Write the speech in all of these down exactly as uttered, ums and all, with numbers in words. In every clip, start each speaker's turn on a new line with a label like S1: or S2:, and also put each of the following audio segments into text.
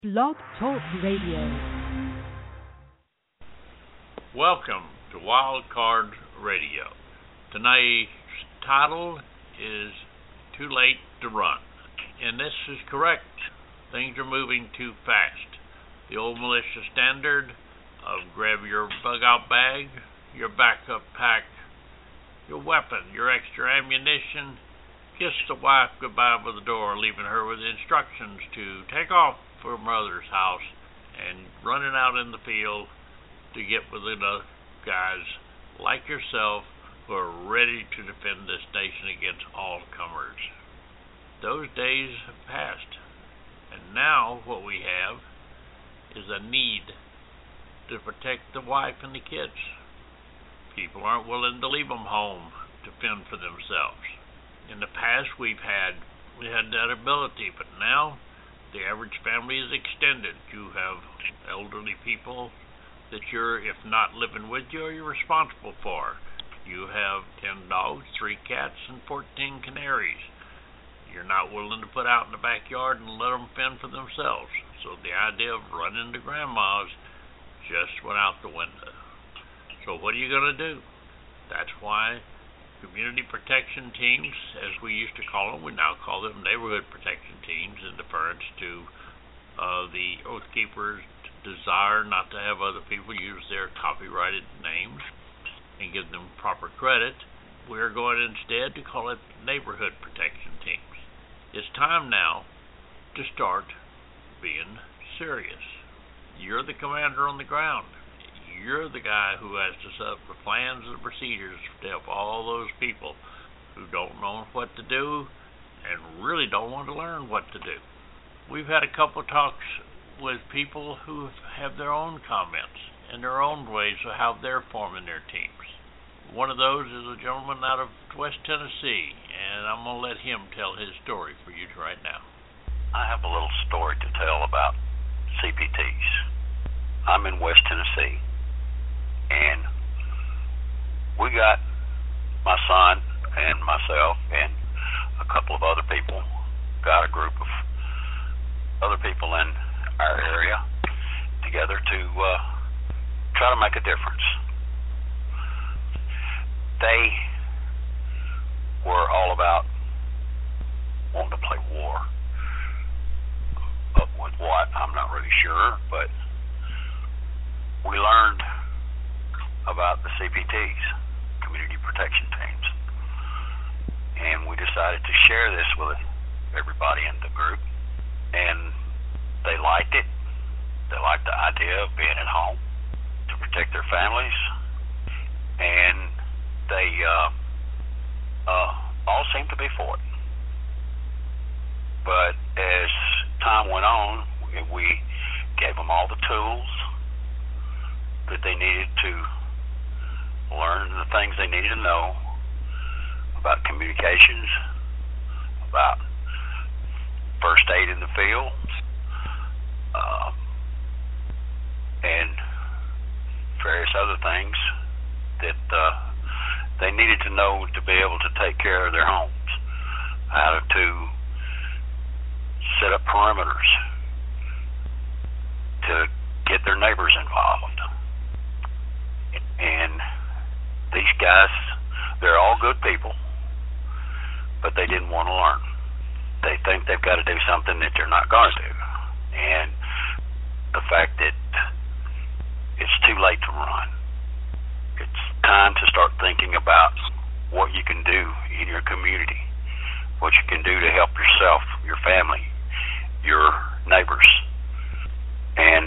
S1: Blog Talk Radio.
S2: Welcome to Wild Card Radio. Tonight's title is Too Late to Run. And this is correct. Things are moving too fast. The old militia standard of grab your bug-out bag, your backup pack, your weapon, your extra ammunition, kiss the wife goodbye by the door, leaving her with instructions to take off for mother's house and running out in the field to get with enough guys like yourself who are ready to defend this nation against all comers. Those days have passed, and now what we have is a need to protect the wife and the kids. People aren't willing to leave them home to fend for themselves. In the past, we've had we had that ability, but now the average family is extended. You have elderly people that you're, if not living with you, you're responsible for. You have ten dogs, three cats, and fourteen canaries. You're not willing to put out in the backyard and let them fend for themselves. So the idea of running to grandma's just went out the window. So what are you going to do? That's why community protection teams, as we used to call them, we now call them neighborhood protection teams in deference to uh, the Oath Keepers' desire not to have other people use their copyrighted names and give them proper credit. We're going instead to call it neighborhood protection teams. It's time now to start being serious. You're the commander on the ground. You're the guy who has to set up the plans and the procedures to help all those people who don't know what to do and really don't want to learn what to do. We've had a couple of talks with people who have their own comments and their own ways of how they're forming their teams. One of those is a gentleman out of West Tennessee, and I'm going to let him tell his story for you right now.
S3: I have a little story to tell about C P Ts. I'm in West Tennessee. And we got, my son and myself and a couple of other people, got a group of other people in our area together to uh, try to make a difference. They were all about wanting to play war. But with what, I'm not really sure, but we learned about the C P Ts, Community Protection Teams. And we decided to share this with everybody in the group. And they liked it. They liked the idea of being at home to protect their families. And they uh, uh, all seemed to be for it. But as time went on, we gave them all the tools that they needed to learn the things they needed to know about communications, about first aid in the field, uh, and various other things that uh, they needed to know to be able to take care of their homes, how to set up perimeters, to get their neighbors involved. And these guys, they're all good people, but they didn't want to learn. They think they've got to do something that they're not going to do. And the fact that it's too late to run. It's time to start thinking about what you can do in your community, what you can do to help yourself, your family, your neighbors. And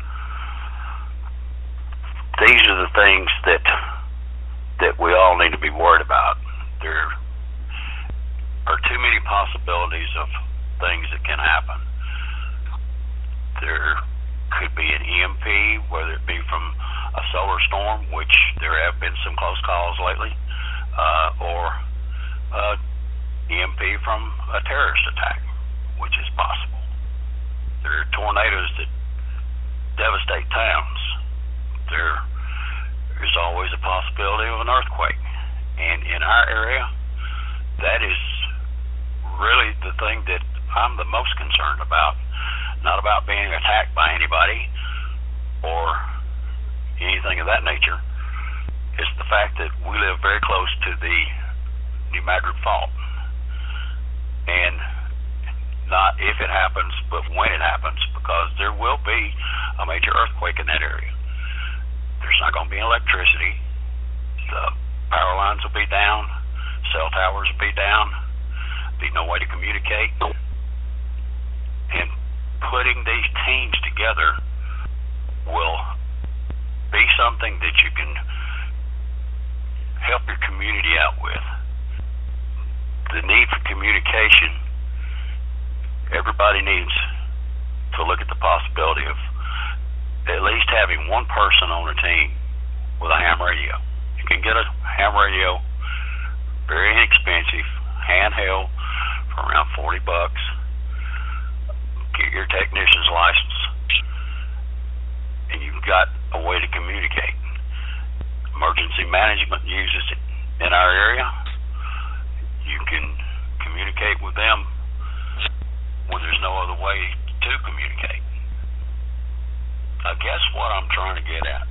S3: these are the things that that we all need to be worried about. There are too many possibilities of things that can happen. There could be an E M P, whether it be from a solar storm, which there have been some close calls lately, uh, or uh, E M P from a terrorist attack, which is possible. There are tornadoes that devastate towns. There is always a possibility of an earthquake. And in our area, that is really the thing that I'm the most concerned about. not about being attacked by anybody or anything of that nature. It's the fact that we live very close to the New Madrid Fault. And not if it happens, but when it happens, because there will be a major earthquake in that area. There's not going to be electricity. The power lines will be down. Cell towers will be down. Be no way to communicate. And putting these teams together will be something that you can help your community out with. The need for communication, everybody needs to look at the possibility of at least having one person on a team with a ham radio. You can get a ham radio, very inexpensive, handheld, for around forty bucks. Get your technician's license, and you've got a way to communicate. Emergency management uses it in our area. You can communicate with them when there's no other way to communicate. I guess what I'm trying to get at,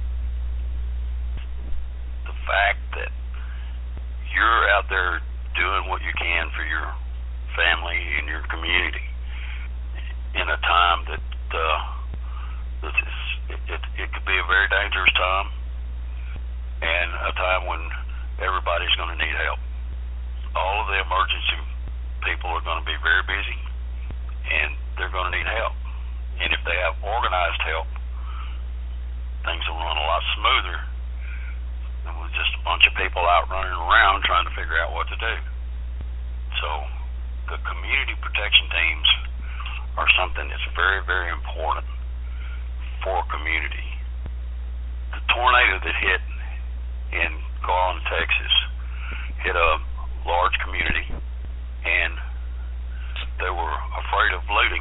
S3: the fact that you're out there doing what you can for your family and your community in a time that uh, that is, it, it, it could be a very dangerous time and a time when everybody's going to need help. All of the emergency people are going to be very busy, and they're going to need help. And if they have organized help, things will run a lot smoother than with just a bunch of people out running around trying to figure out what to do. So the community protection teams are something that's very, very important for a community. The tornado that hit in Garland, Texas, hit a large community, and they were afraid of looting.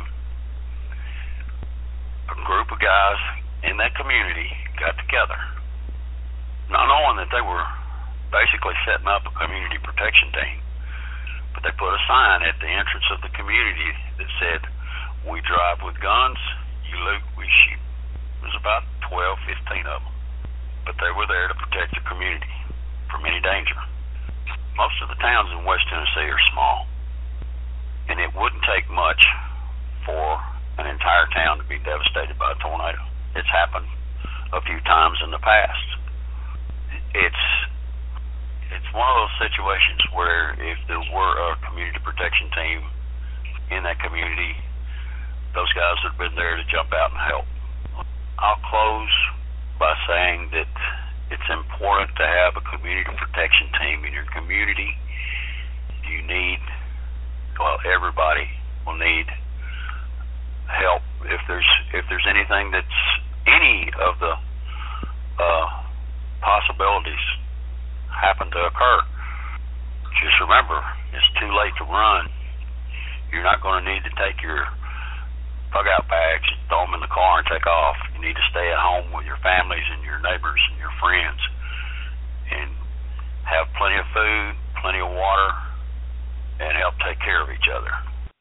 S3: A group of guys in that community got together, not knowing that they were basically setting up a community protection team, but they put a sign at the entrance of the community that said, "We drive with guns, you loot, we shoot." It was about twelve, fifteen of them, but they were there to protect the community from any danger. Most of the towns in West Tennessee are small, and it wouldn't take much for an entire town to be devastated by a tornado. It's happened a few times in the past. It's it's one of those situations where if there were a community protection team in that community, those guys would have been there to jump out and help. I'll close by saying that it's important to have a community protection team in your community. You need, well, everybody will need help if there's if there's anything that's any of the uh, possibilities happen to occur. Just remember, it's too late to run. You're not going to need to take your bug-out bags, throw them in the car, and take off. You need to stay at home with your families and your neighbors and your friends, and have plenty of food, plenty of water, and help take care of each other.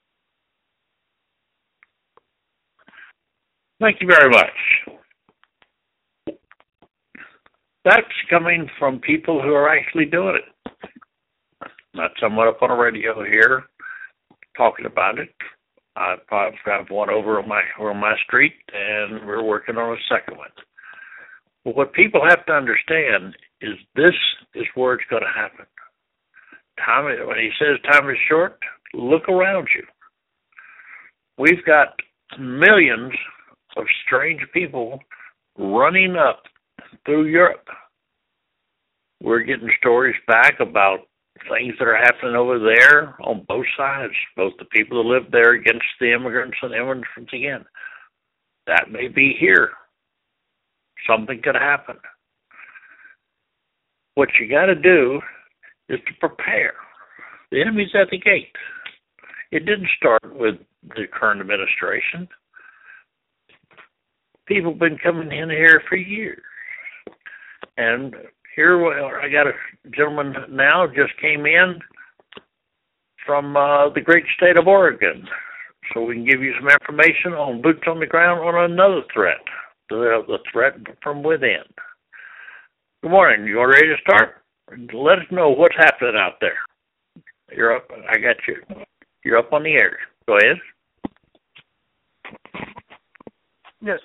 S4: Thank you very much. That's coming from people who are actually doing it. Not someone up on a radio here talking about it. I've, I've got one over on my on my street, and we're working on a second one. But what people have to understand is this is where it's going to happen. Time, when he says time is short, look around you. We've got millions of strange people running up through Europe. We're getting stories back about things that are happening over there on both sides, both the people who live there against the immigrants and immigrants again. That may be here. Something could happen. What you got to do is to prepare. The enemy's at the gate. It didn't start with the current administration. People have been coming in here for years. And here, I got a gentleman now just came in from uh, the great state of Oregon. so we can give you some information on boots on the ground on another threat, the, the threat from within. Good morning. You all ready to start? Let us know what's happening out there. You're up. I got you. You're up on the air. Go ahead.
S5: Yes.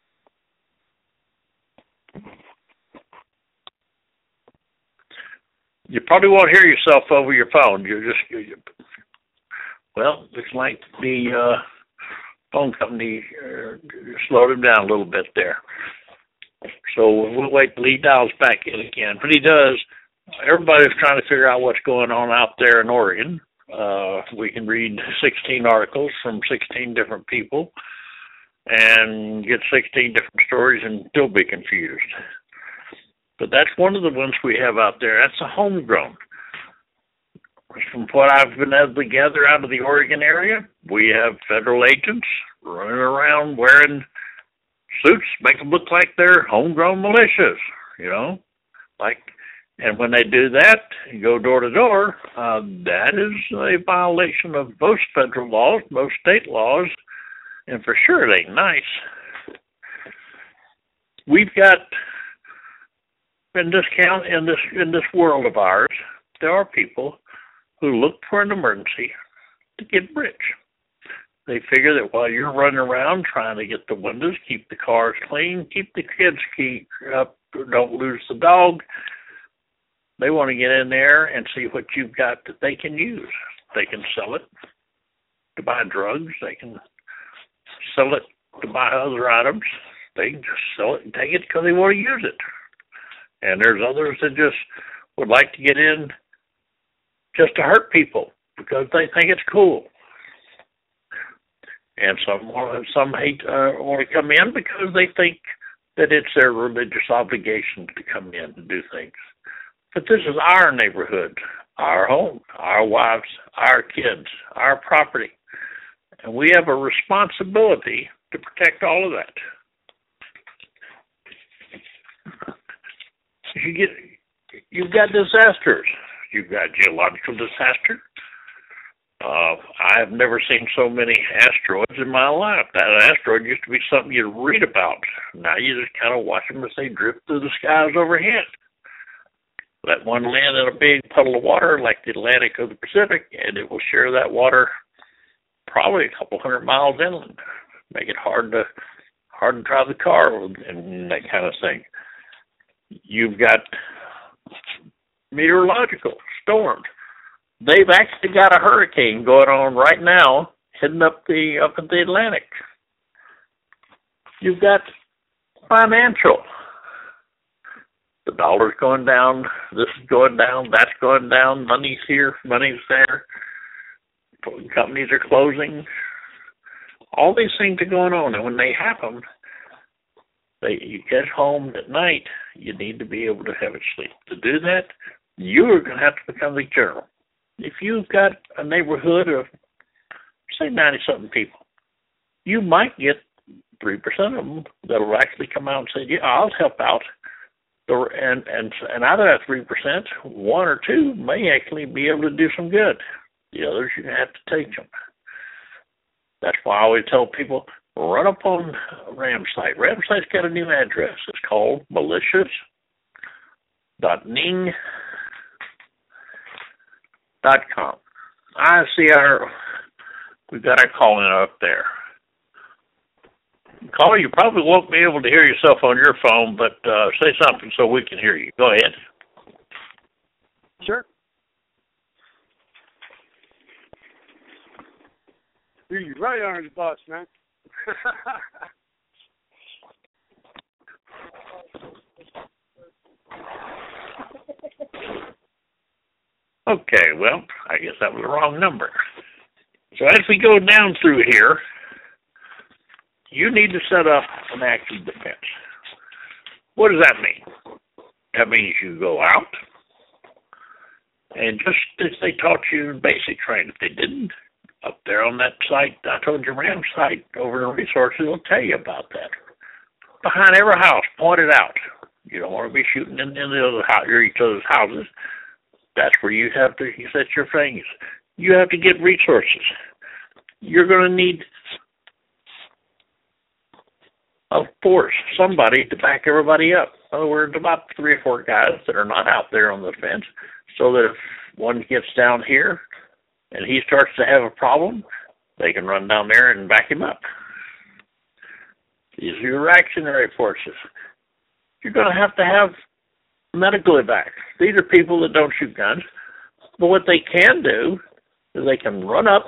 S4: You probably won't hear yourself over your phone. You're just, you, well, looks like the uh, phone company uh, slowed him down a little bit there. So we'll wait till he dials back in again. But he does. Everybody's trying to figure out what's going on out there in Oregon. Uh, we can read sixteen articles from sixteen different people and get sixteen different stories and still be confused. But that's one of the ones we have out there. That's a homegrown. From what I've been able to gather out of the Oregon area, we have federal agents running around wearing suits, make them look like they're homegrown militias, you know, like, and when they do that and go door to door, uh, that is a violation of most federal laws, most state laws, and for sure it ain't nice. We've got in this count in this in this world of ours, there are people who look for an emergency to get rich. They figure that while you're running around trying to get the windows, keep the cars clean, keep the kids keep up, don't lose the dog, they want to get in there and see what you've got that they can use. They can sell it to buy drugs. They can sell it to buy other items. They can just sell it and take it because they want to use it. And there's others that just would like to get in just to hurt people because they think it's cool. And some some hate uh, want to come in because they think that it's their religious obligation to come in and do things. But this is our neighborhood, our home, our wives, our kids, our property. And we have a responsibility to protect all of that. You get, you've got disasters. You've got geological disaster. Uh, I've never seen so many asteroids in my life. That asteroid used to be something you'd read about. Now you just kind of watch them as they drift through the skies overhead. Let one land in a big puddle of water like the Atlantic or the Pacific, and it will share that water probably a couple hundred miles inland. Make it hard to hard to drive the car and that kind of thing. You've got meteorological storms. They've actually got a hurricane going on right now, heading up the up in the Atlantic. You've got financial. The dollar's going down. This is going down. That's going down. Money's here. Money's there. Companies are closing. All these things are going on, and when they happen, they you get home at night. You need to be able to have it sleep. To do that, you are going to have to become the general. If you've got a neighborhood of, say, ninety-something people, you might get three percent of them that will actually come out and say, yeah, I'll help out. And, and, and out of that three percent, one or two may actually be able to do some good. The others, you're going to have to take them. That's why I always tell people, run up on Ramsite. Ramsite's got a new address. It's called malicious dot ning dot com. I see our, we've got our calling up there. Caller, you probably won't be able to hear yourself on your phone, but uh, say something so we can hear you. Go ahead.
S5: Sure. You're right on the bus, man.
S4: Okay, well, I guess that was the wrong number. So as we go down through here, you need to set up an active defense. What does that mean? That means you go out and just as they taught you in basic training, if they didn't, up there on that site, I told you, Ram site over in resources will tell you about that. Behind every house, point it out. You don't want to be shooting in, in the other house, or each other's houses. That's where you have to you set your things. You have to get resources. you're going to need a force, somebody to back everybody up. In other words, about three or four guys that are not out there on the fence, so that if one gets down here and he starts to have a problem, they can run down there and back him up. These are your reactionary forces. You're going to have to have medical evacs. These are people that don't shoot guns, but what they can do is they can run up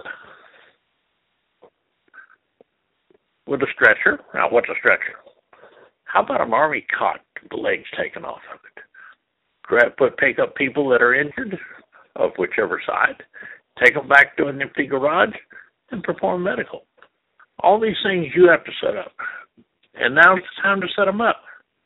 S4: with a stretcher. Now, what's a stretcher? How about an army cot, the legs taken off of it? Grab, put, pick up people that are injured, of whichever side, take them back to an empty garage, and perform medical. All these things you have to set up. And now's the time to set them up.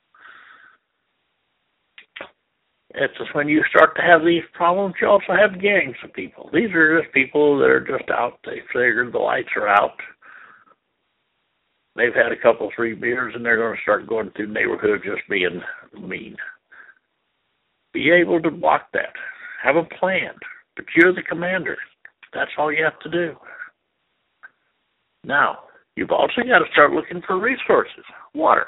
S4: It's just when you start to have these problems, you also have gangs of people. These are just people that are just out. They figure the lights are out. They've had a couple, three beers, and they're going to start going through the neighborhood just being mean. Be able to block that. Have a plan. But you're the commander. That's all you have to do. Now, you've also got to start looking for resources. Water.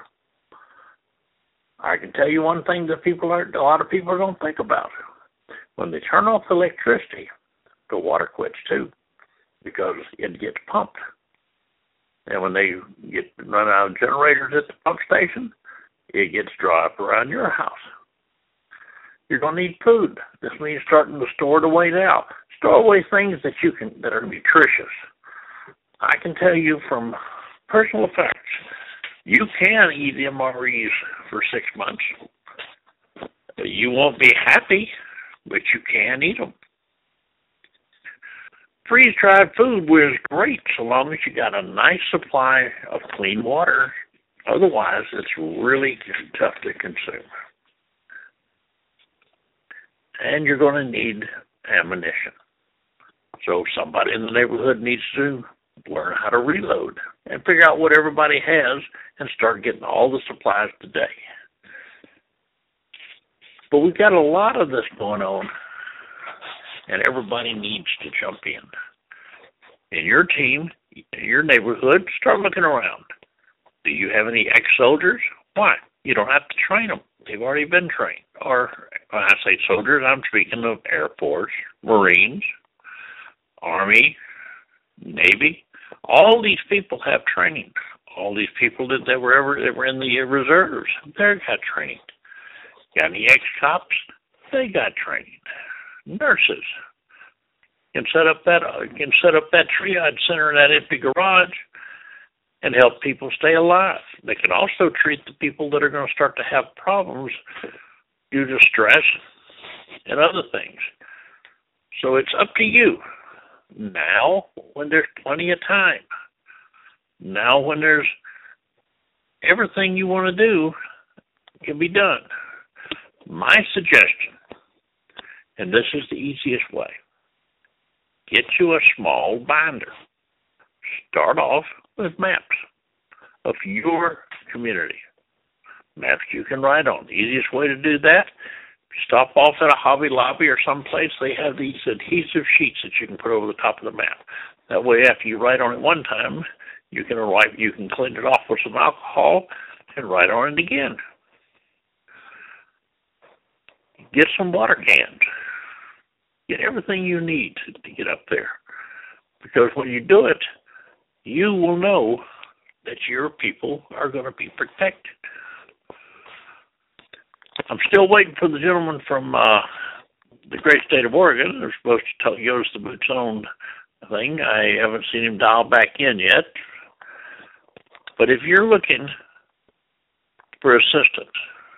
S4: I can tell you one thing that people are, a lot of people don't think about. When they turn off electricity, the water quits too, because it gets pumped. And when they get run out of generators at the pump station, it gets dry up around your house. You're going to need food. This means starting to store it away now. Store away things that you can that are nutritious. I can tell you from personal effects, you can eat M R Es for six months. You won't be happy, but you can eat them. Freeze-dried food was great so long as you got a nice supply of clean water. Otherwise, it's really tough to consume. And you're going to need ammunition. So somebody in the neighborhood needs to learn how to reload and figure out what everybody has and start getting all the supplies today. But we've got a lot of this going on, and everybody needs to jump in. In your team, in your neighborhood, start looking around. Do you have any ex-soldiers? Why? You don't have to train them. They've already been trained. Or when I say soldiers, I'm speaking of Air Force, Marines, Army, Navy. All these people have training. All these people that they were ever that were in the reserves, they got training. Got any ex-cops? They got training. Nurses can set up that uh, can set up that triage center in that empty garage and help people stay alive. They can also treat the people that are going to start to have problems due to stress and other things. So it's up to you. Now, when there's plenty of time, now when there's everything you want to do can be done. My suggestion, and this is the easiest way, get you a small binder. Start off with maps of your community. Maps you can write on. The easiest way to do that, stop off at a Hobby Lobby or someplace. They have these adhesive sheets that you can put over the top of the map. That way, after you write on it one time, you can write, you can clean it off with some alcohol and write on it again. Get some water cans. Get everything you need to, to get up there. Because when you do it, you will know that your people are going to be protected. I'm still waiting for the gentleman from uh, the great state of Oregon. They're supposed to tell, give us the boots on thing. I haven't seen him dial back in yet. But if you're looking for assistance,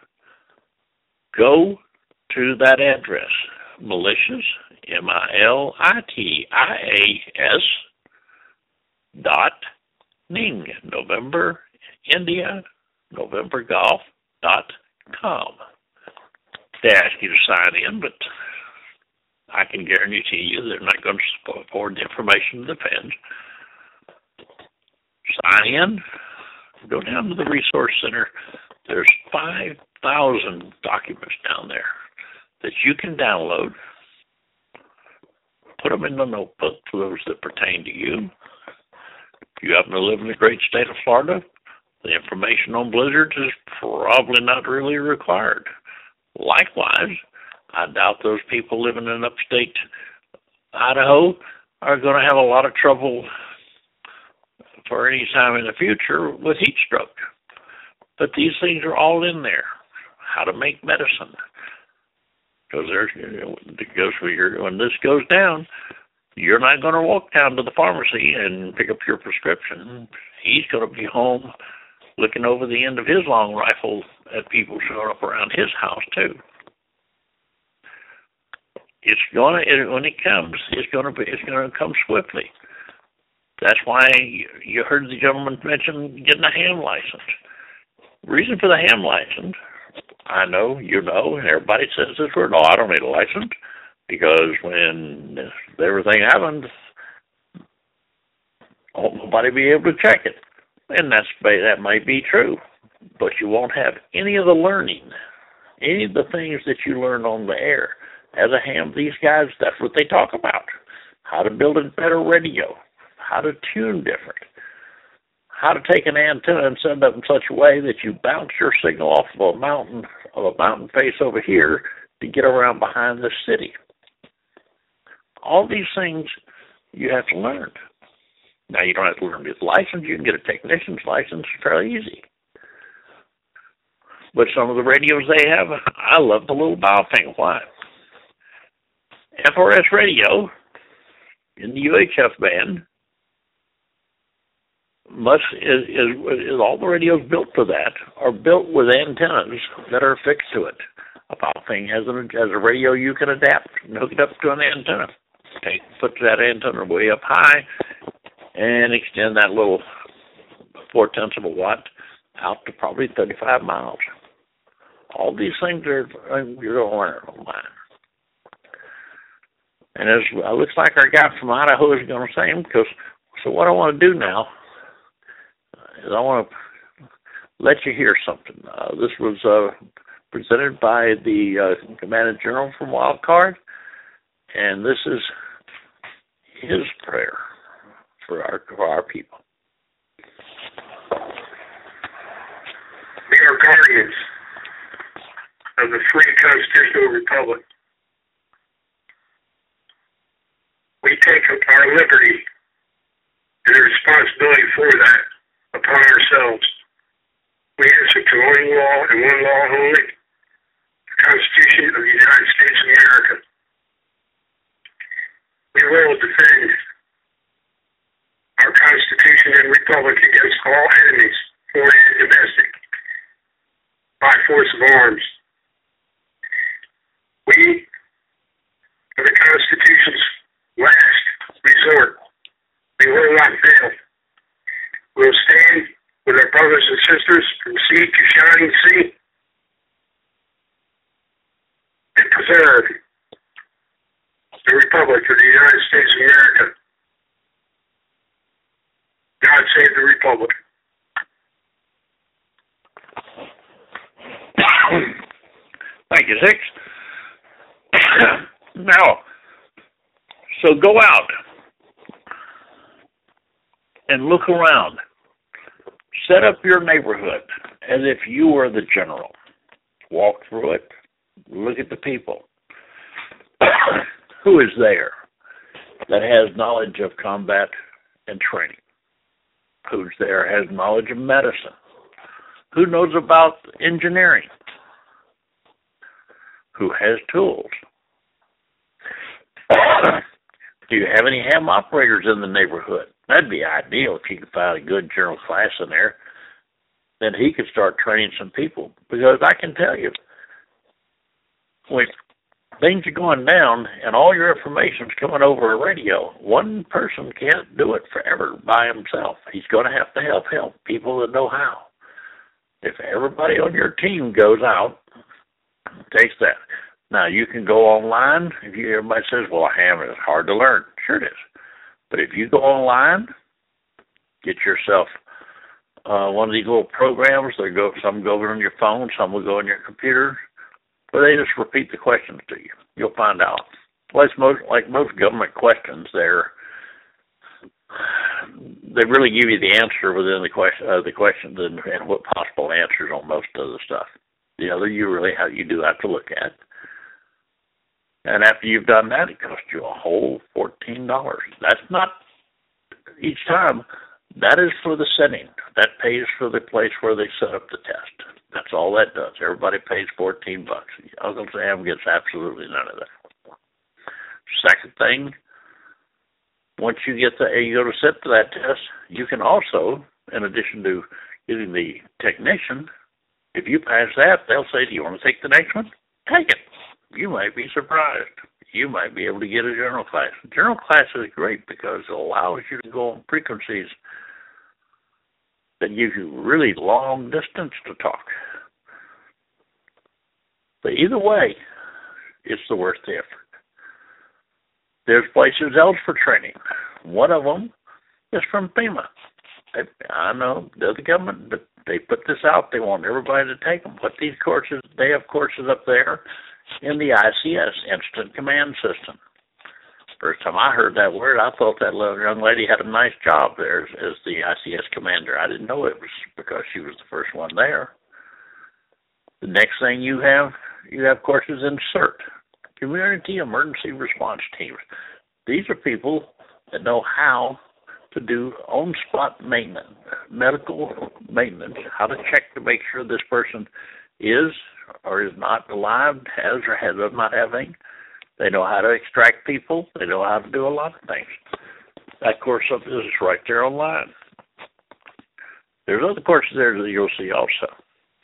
S4: go to that address, militias, M I L I T I A S dot Ning, November, India, November Golf dot com. They ask you to sign in, but I can guarantee you they're not going to forward the information to the feds. Sign in, go down to the Resource Center. There's five thousand documents down there that you can download, put them in the notebook for those that pertain to you, You happen to live in the great state of Florida, the information on blizzards is probably not really required. Likewise, I doubt those people living in upstate Idaho are going to have a lot of trouble for any time in the future with heat stroke. But these things are all in there. How to make medicine. Because there's, you know, it goes for your, when this goes down, you're not going to walk down to the pharmacy and pick up your prescription. He's going to be home looking over the end of his long rifle at people showing up around his house too. It's going to, when it comes, it's going to be, it's going to come swiftly. That's why you heard the gentleman mention getting a ham license. Reason for the ham license, I know, you know, and everybody says this word, oh, I don't need a license, because when everything happens, won't nobody be able to check it. And that's that might be true, but you won't have any of the learning, any of the things that you learned on the air. As a ham, these guys, that's what they talk about. How to build a better radio, how to tune different, how to take an antenna and set it up in such a way that you bounce your signal off of a mountain, of a mountain face over here to get around behind the city. All these things you have to learn. Now, you don't have to learn this license. You can get a technician's license fairly easy. But some of the radios they have, I love the little dial thing. Why? F R S radio in the U H F band must is, is, is all the radios built for that are built with antennas that are fixed to it. A dial thing has, an, has a radio you can adapt and hook it up to an antenna. Take, put that antenna way up high and extend that little four tenths of a watt out to probably thirty-five miles. All these things are you're going to learn online. And as it looks like our guy from Idaho is going to say him, because so what I want to do now is I want to let you hear something. Uh, this was uh, presented by the uh, Commandant General from Wild Card, and this is his prayer for our for our people.
S6: We are guardians of the free constitutional republic. We take up our liberty and the responsibility for that upon ourselves. We answer to one law and one law only, the Constitution of the United States of America. We will defend our Constitution and Republic against all enemies, foreign and domestic, by force of arms. We are the Constitution's last resort. We will not fail. We will stand with our brothers and sisters from sea to shining sea and preserve the Republic of the United States of America. God save the Republic.
S4: Thank you, Six. Now, so go out and look around. Set up your neighborhood as if you were the general. Walk through it. Look at the people. Who is there that has knowledge of combat and training? Who's there has knowledge of medicine? Who knows about engineering? Who has tools? Do you have any ham operators in the neighborhood? That'd be ideal if you could find a good general class in there. Then he could start training some people. Because I can tell you, when things are going down and all your information's coming over a radio, one person can't do it forever by himself. He's going to have to help help people that know how. If everybody on your team goes out, takes that. Now, you can go online. If you, everybody says, well, a ham is hard to learn. Sure it is. But if you go online, get yourself uh, one of these little programs. They go, some go on your phone, some will go on your computer, but they just repeat the questions to you. You'll find out. Well, it's most, like most government questions, they're, they really give you the answer within the question, uh, the questions and, and what possible answers on most of the stuff. The other you really have, you do have to look at. And after you've done that, it costs you a whole fourteen dollars. That's not each time. That is for the setting. That pays for the place where they set up the test. That's all that does. Everybody pays fourteen bucks. Uncle Sam gets absolutely none of that. Second thing, once you get the you go to sit for that test, you can also, in addition to getting the technician, if you pass that, they'll say, "Do you want to take the next one? Take it." You might be surprised. You might be able to get a general class. General class is great because it allows you to go on frequencies that give you really long distance to talk. But either way, it's the worth the effort. There's places else for training. One of them is from FEMA. I know they're the government, but they put this out. They want everybody to take them. But these courses, they have courses up there in the I C S, Instant Command System. First time I heard that word, I thought that little young lady had a nice job there as, as the I C S commander. I didn't know it was because she was the first one there. The next thing you have, you have courses in CERT, Community Emergency Response Teams. These are people that know how to do on-spot maintenance, medical maintenance, how to check to make sure this person is or is not alive, has or has does not have anything. They know how to extract people. They know how to do a lot of things. That course up is right there online. There's other courses there that you'll see also.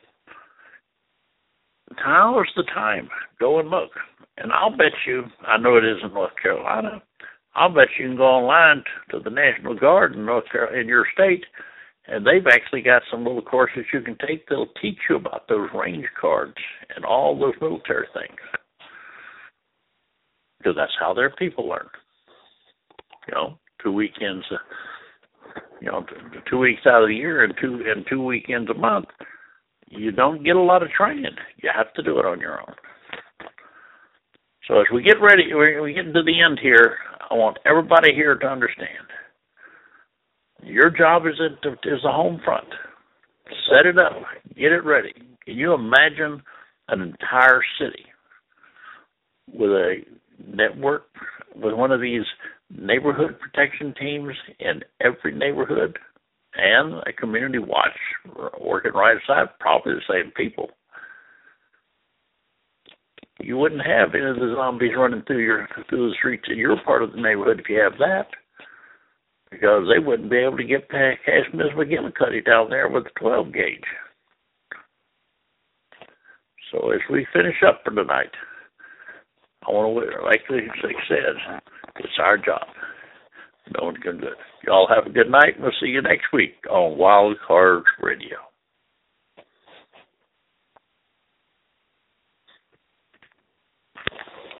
S4: Now is the time. Go and look. And I'll bet you, I know it is in North Carolina, I'll bet you can go online to the National Guard in North Carolina, in your state, and they've actually got some little courses you can take that'll teach you about those range cards and all those military things. Because that's how their people learn. You know, two weekends, uh, you know, two weeks out of the year and two and two weekends a month. You don't get a lot of training. You have to do it on your own. So as we get ready, we get to the end here, I want everybody here to understand. Your job is at the, is the home front. Set it up. Get it ready. Can you imagine an entire city with a network, with one of these neighborhood protection teams in every neighborhood and a community watch working right aside, probably the same people? You wouldn't have any of the zombies running through your through the streets in your part of the neighborhood if you have that, because they wouldn't be able to get past Miss McGillicuddy down there with the twelve gauge. So as we finish up for tonight, I want to, like the six says, it's our job. No one can do it. Y'all have a good night, and we'll see you next week on Wild Card Radio.